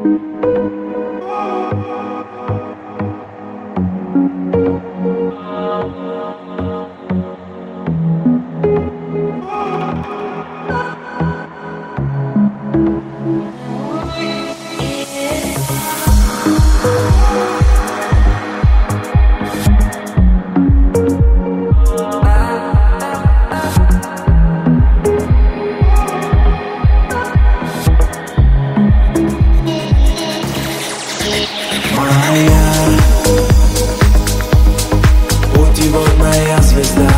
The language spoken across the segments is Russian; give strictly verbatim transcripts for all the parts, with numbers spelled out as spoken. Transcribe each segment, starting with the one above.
Путеводная звезда,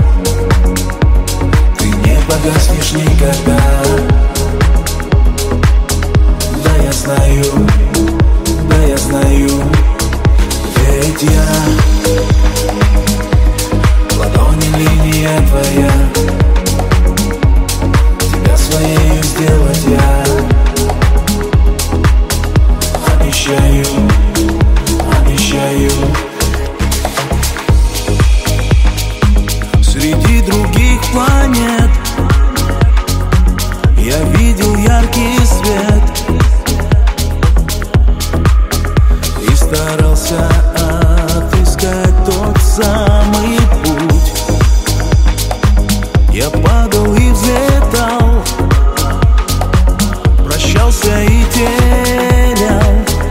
ты не погаснешь никогда. Да я знаю, да я знаю, ведь я в ладони линия твоя, тебя своею сделать я обещаю, обещаю. Среди других планет я видел яркий свет и старался отыскать тот самый путь. Я падал и взлетал, прощался и терял,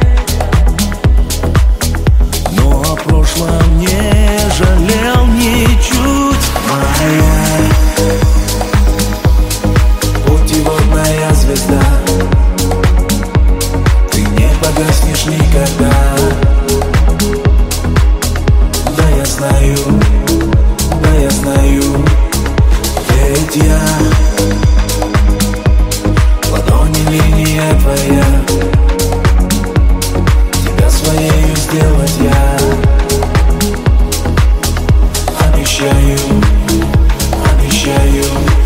но о прошлом не жалел ничуть. Моя путеводная звезда, ты не погаснешь никогда. Да я знаю, да я знаю, ведь я в ладони линия твоя, тебя своею сделать я обещаю, обещаю.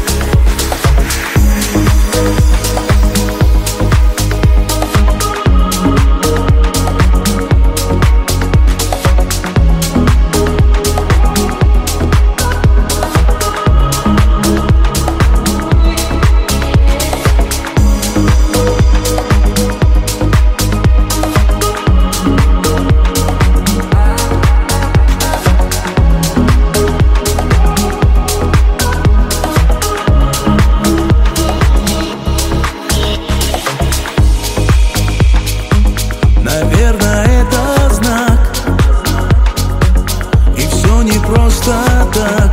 Наверное, это знак, и все не просто так.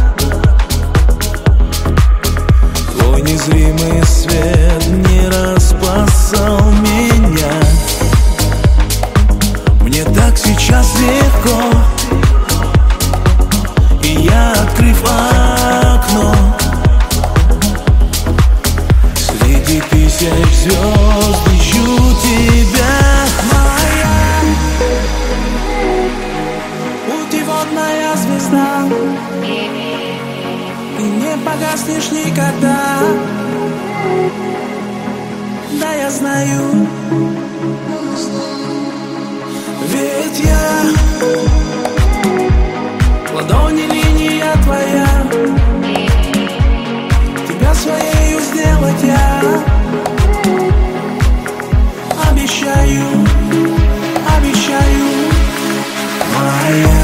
Твой незримый свет не распасал меня. Мне так сейчас легко, и я, открыв окно, среди тысяч звезд ищу тебя. Путеводная звезда, ты не погаснешь никогда. Да я знаю, ведь я в ладони линия твоя, тебя своею сделать я обещаю, обещаю. Моя